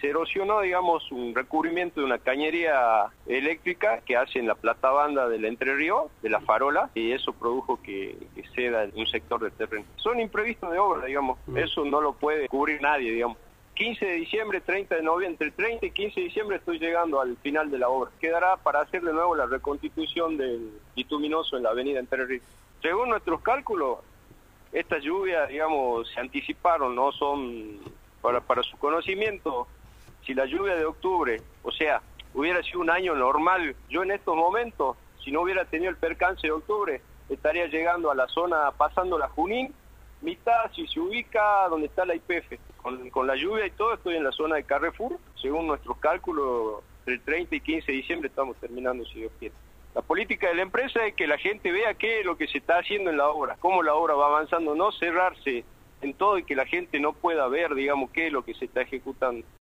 se erosionó, digamos, un recubrimiento de una cañería eléctrica que hace en la platabanda del Entre Ríos, de la farola, y eso produjo que ceda un sector del terreno. Son imprevistos de obra, digamos, eso no lo puede cubrir nadie, digamos. 15 de diciembre, 30 de noviembre, entre 30 y 15 de diciembre estoy llegando al final de la obra. Quedará para hacer de nuevo la reconstitución del bituminoso en la avenida Entre Ríos. Según nuestros cálculos, estas lluvias, digamos, se anticiparon, no son, para su conocimiento, si la lluvia de octubre, o sea, hubiera sido un año normal, yo en estos momentos, si no hubiera tenido el percance de octubre, estaría llegando a la zona, pasando la Junín, mitad, si se ubica donde está la YPF. Con la lluvia y todo, estoy en la zona de Carrefour. Según nuestros cálculos, entre el 30 y 15 de diciembre estamos terminando, si Dios quiere. La política de la empresa es que la gente vea qué es lo que se está haciendo en la obra, cómo la obra va avanzando, no cerrarse en todo y que la gente no pueda ver, digamos, qué es lo que se está ejecutando.